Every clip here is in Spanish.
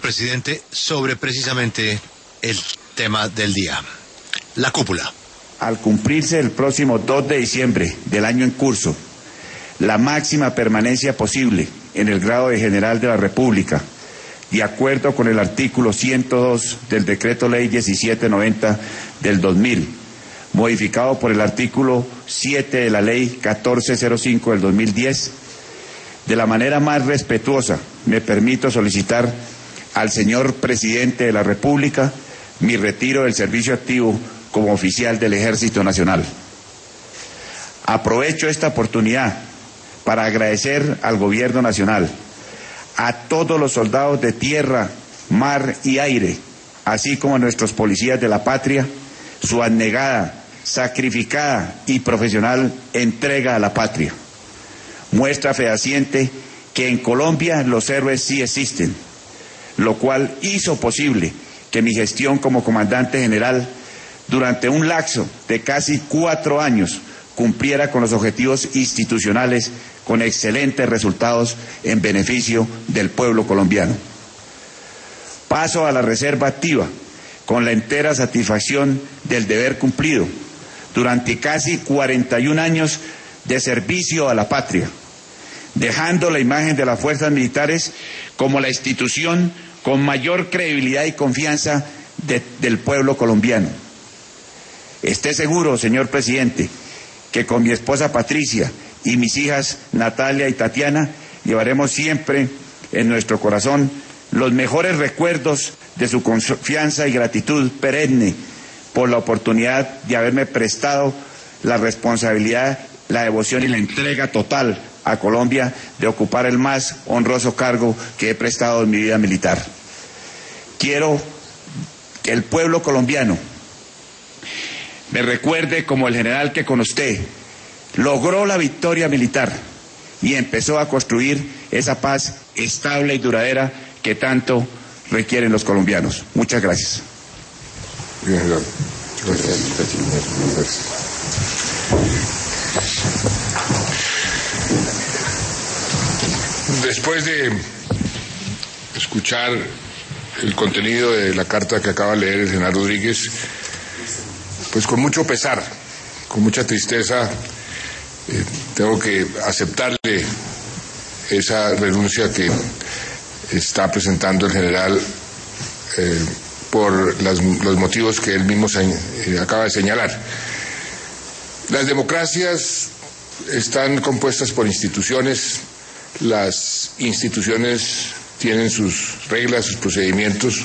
presidente, sobre precisamente el tema del día, la cúpula. Al cumplirse el próximo 2 de diciembre del año en curso, la máxima permanencia posible en el grado de general de la República, de acuerdo con el artículo 102 del Decreto Ley 1790 del 2000, modificado por el artículo 7 de la Ley 1405 del 2010, de la manera más respetuosa me permito solicitar al señor Presidente de la República mi retiro del servicio activo como oficial del Ejército Nacional. Aprovecho esta oportunidad para agradecer al Gobierno Nacional, a todos los soldados de tierra, mar y aire, así como a nuestros policías de la patria, su abnegada, sacrificada y profesional entrega a la patria. Muestra fehaciente que en Colombia los héroes sí existen, lo cual hizo posible que mi gestión como comandante general durante un lapso de casi 4 años cumpliera con los objetivos institucionales con excelentes resultados en beneficio del pueblo colombiano. Paso a la reserva activa con la entera satisfacción del deber cumplido durante casi 41 años de servicio a la patria, dejando la imagen de las fuerzas militares como la institución con mayor credibilidad y confianza del pueblo colombiano. Esté seguro, señor presidente, que con mi esposa Patricia y mis hijas Natalia y Tatiana llevaremos siempre en nuestro corazón los mejores recuerdos de su confianza y gratitud perenne por la oportunidad de haberme prestado la responsabilidad, la devoción y la entrega total a Colombia de ocupar el más honroso cargo que he prestado en mi vida militar. Quiero que el pueblo colombiano me recuerde como el general que con usted logró la victoria militar y empezó a construir esa paz estable y duradera que tanto requieren los colombianos. Muchas gracias. Bien, general. Gracias. Después de escuchar el contenido de la carta que acaba de leer el general Rodríguez, pues con mucho pesar, con mucha tristeza, tengo que aceptarle esa renuncia que está presentando el general por los motivos que él mismo acaba de señalar. Las democracias están compuestas por instituciones. Las instituciones tienen sus reglas, sus procedimientos,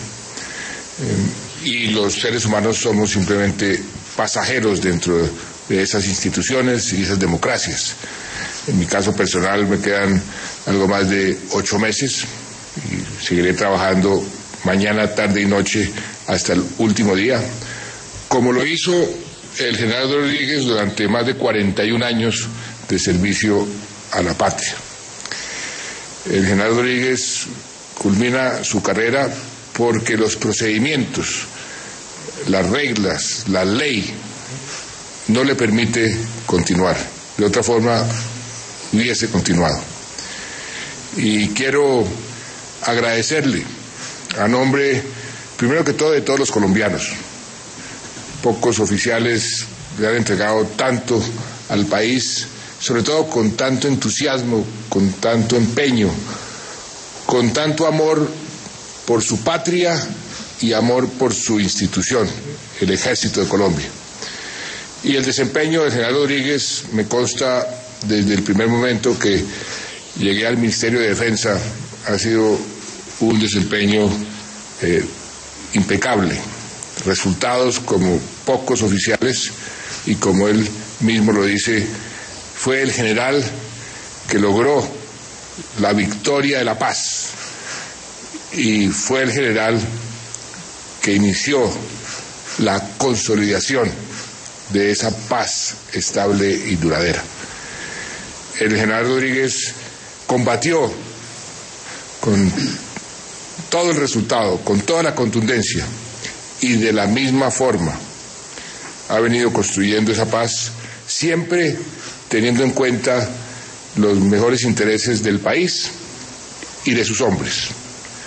y los seres humanos somos simplemente pasajeros dentro de esas instituciones y esas democracias. En mi caso personal me quedan algo más de 8 meses y seguiré trabajando mañana, tarde y noche hasta el último día, como lo hizo el general Rodríguez durante más de 41 años de servicio a la patria. El general Rodríguez culmina su carrera porque los procedimientos, las reglas, la ley no le permite continuar. De otra forma, hubiese continuado. Y quiero agradecerle a nombre, primero que todo, de todos los colombianos. Pocos oficiales le han entregado tanto al país, sobre todo con tanto entusiasmo, con tanto empeño, con tanto amor por su patria y amor por su institución, el Ejército de Colombia. Y el desempeño del general Rodríguez me consta desde el primer momento que llegué al Ministerio de Defensa, ha sido un desempeño impecable, resultados como pocos oficiales, y como él mismo lo dice, fue el general que logró la victoria de la paz y fue el general que inició la consolidación de esa paz estable y duradera. El general Rodríguez combatió con todo el resultado, con toda la contundencia, y de la misma forma ha venido construyendo esa paz, siempre teniendo en cuenta los mejores intereses del país y de sus hombres.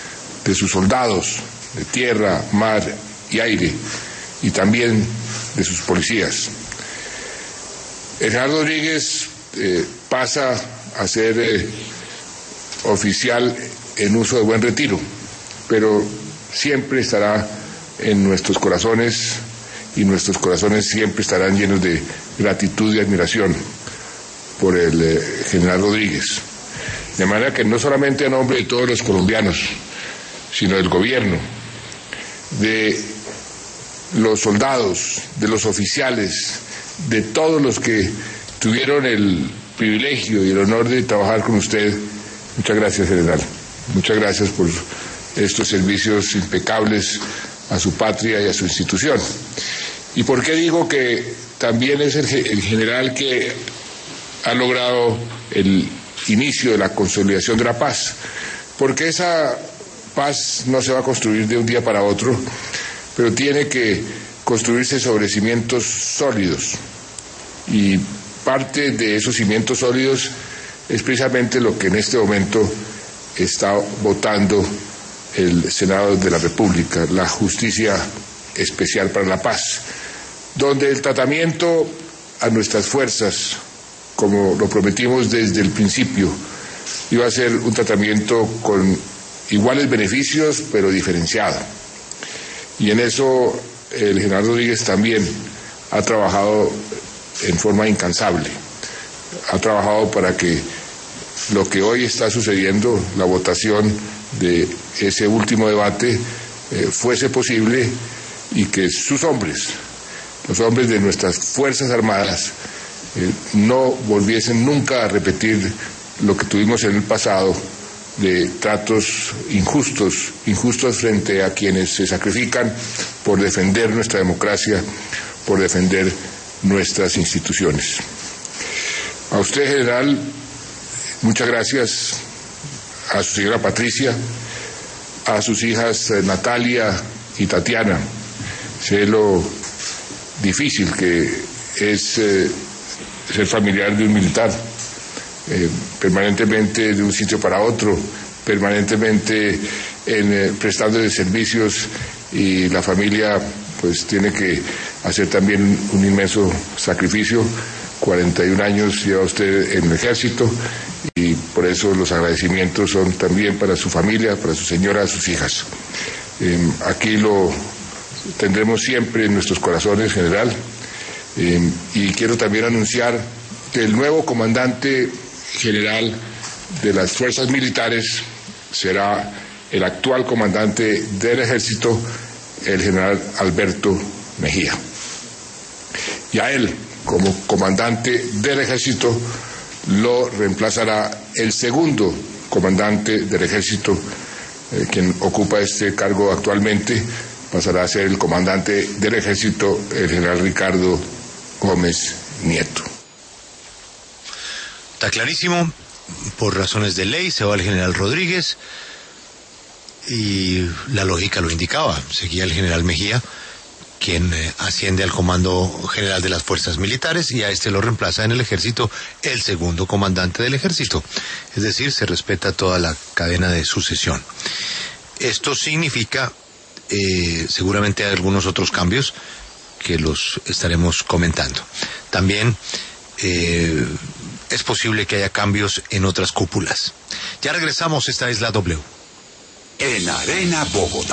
de sus soldados de tierra, mar y aire, y también de sus policías. El general Rodríguez pasa a ser oficial en uso de buen retiro, pero siempre estará en nuestros corazones, y nuestros corazones siempre estarán llenos de gratitud y admiración por el general Rodríguez. De manera que no solamente a nombre de todos los colombianos, sino del gobierno, de los soldados, de los oficiales, de todos los que tuvieron el privilegio y el honor de trabajar con usted, muchas gracias, general. Muchas gracias por estos servicios impecables a su patria y a su institución. ¿Y por qué digo que también es el general que ha logrado el inicio de la consolidación de la paz? Porque esa paz no se va a construir de un día para otro, pero tiene que construirse sobre cimientos sólidos. Y parte de esos cimientos sólidos es precisamente lo que en este momento está votando el Senado de la República, la Justicia Especial para la Paz, donde el tratamiento a nuestras fuerzas, como lo prometimos desde el principio, iba a ser un tratamiento con iguales beneficios, pero diferenciado. Y en eso el general Rodríguez también ha trabajado en forma incansable. Ha trabajado para que lo que hoy está sucediendo, la votación de ese último debate, fuese posible, y que sus hombres, los hombres de nuestras Fuerzas Armadas, no volviesen nunca a repetir lo que tuvimos en el pasado de tratos injustos frente a quienes se sacrifican por defender nuestra democracia, por defender nuestras instituciones. A usted, general, muchas gracias, a su señora Patricia, a sus hijas Natalia y Tatiana. Sé lo difícil que es ser familiar de un militar, permanentemente de un sitio para otro, permanentemente prestando servicios, y la familia pues tiene que hacer también un inmenso sacrificio. 41 años lleva usted en el ejército, y por eso los agradecimientos son también para su familia, para su señora, sus hijas. Aquí lo tendremos siempre en nuestros corazones, general, y quiero también anunciar que el nuevo comandante general de las fuerzas militares será el actual comandante del ejército, el general Alberto Mejía. Y a él, como comandante del ejército, lo reemplazará el segundo comandante del ejército, quien ocupa este cargo actualmente, pasará a ser el comandante del ejército, el general Ricardo Gómez Nieto. Está clarísimo, por razones de ley se va el general Rodríguez, y la lógica lo indicaba, seguía el general Mejía, quien asciende al comando general de las fuerzas militares, y a este lo reemplaza en el ejército el segundo comandante del ejército. Es decir, se respeta toda la cadena de sucesión. Esto significa, seguramente hay algunos otros cambios que los estaremos comentando. También es posible que haya cambios en otras cúpulas. Ya regresamos, esta es la W. En Arena Bogotá.